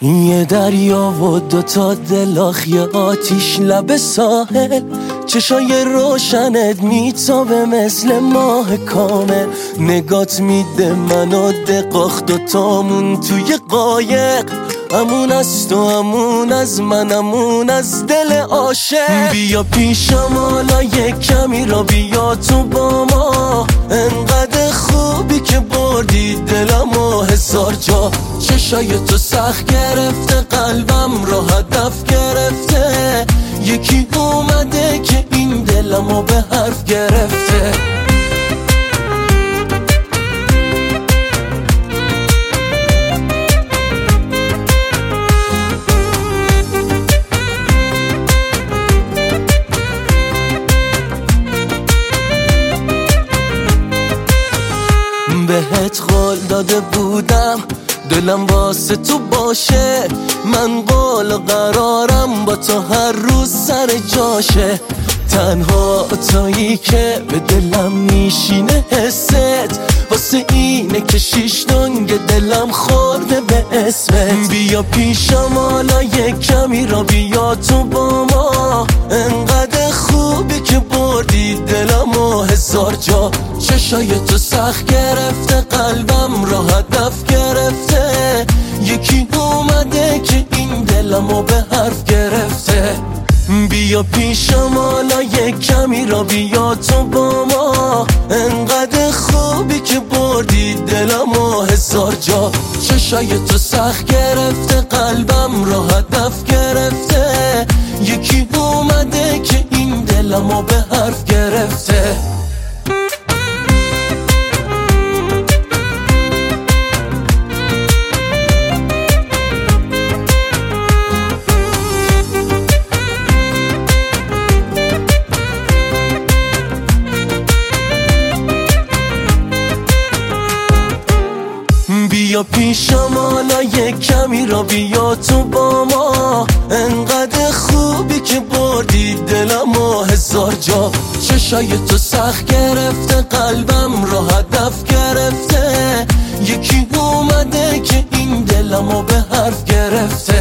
یه دریا و دوتا دلاخ، یه آتیش لب ساحل، چشای روشنت میتابه مثل ماه کامل. نگات میده منو دقاخ، دوتامون توی قایق، امون از تو، امون از من، امون از دل عاشق. بیا پیشم حالا یک کمی را بیا تو با ما، انقدر خوبی که بردی دلمو هزار جا. چشای تو سخت گرفته، قلبم را هدف گرفته، یکی اومده که این دلمو به حرف گرفته. بهت قول داده بودم دلم واسه تو باشه، من قول و قرارم با تو هر روز سر جاشه. تنها تویی که به دلم میشینه حست، واسه اینه که شیش دنگ دلم خورده به اسمت. بیا پیشم حالا یک کمی را بیا تو با ما، انقدر خوبی که بردی دلمو هزار جا. چشای تو سخت گرفته، قلبم را هدف گرفته، یکی اومده که این دلمو به حرف گرفته. بیا پیشم حالا یک کمی را بیا تو با ما، انقدر خوبی که بردی دلمو هزار جا. چشای تو سخت گرفته، قلبم را هدف گرفته، یکی اومده که این دلمو به حرف گرفته. بیا پیشم حالا یک کمی را بیا تو با ما، انقدر خوبی که بردی دلمو هزار جا. چشای تو سخت گرفته، قلبم را هدف گرفته، یکی اومده که این دلمو به حرف گرفته.